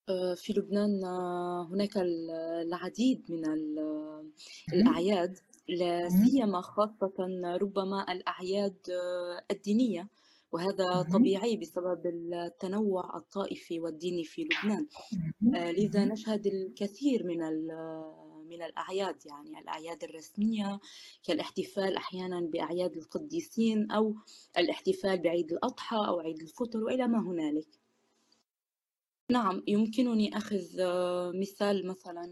في لبنان هناك العديد من اهم، الأعياد، لا اهم، سيما خاصةً ربما الأعياد الدينية، وهذا اهم، طبيعي بسبب التنوع الطائفي والديني في لبنان. اهم، لذا اهم، نشهد الكثير من الأعياد، يعني الأعياد الرسمية كالاحتفال أحيانًا بأعياد القديسين أو الاحتفال بعيد الأضحى أو عيد الفطر وإلى ما هنالك. نعم، يمكنني أخذ مثال مثلًا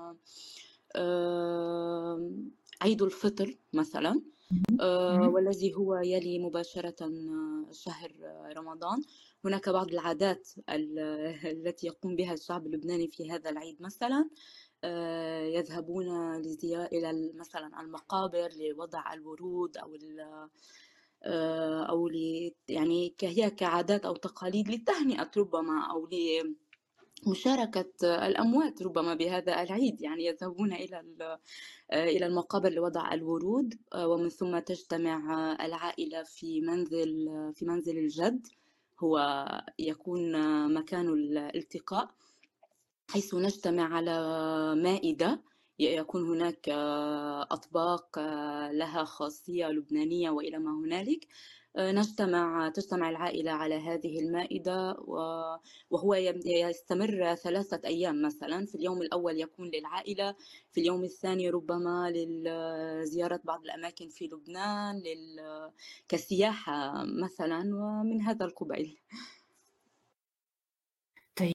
عيد الفطر مثلًا، اهم، اهم، والذي هو يلي مباشرةً شهر رمضان. هناك بعض العادات التي يقوم بها الشعب اللبناني في هذا العيد مثلًا. يذهبون إلى مثلًا المقابر لوضع الورود أو أو يعني هي كعادات أو تقاليد للتهنئة ربما أو مشاركة الأموات ربما بهذا العيد، يعني يذهبون إلى المقابر لوضع الورود، ومن ثم تجتمع العائلة في منزل الجد، هو يكون مكان الالتقاء، حيث نجتمع على مائدة، يكون هناك أطباق لها خاصية لبنانية وإلى ما هنالك. تجتمع العائلة على هذه المائدة، وهو يستمر 3 أيام مثلًا. في اليوم الأول يكون للعائلة، في اليوم الثاني ربما زيارة بعض الأماكن في لبنان كسياحة مثلًا ومن هذا القبيل.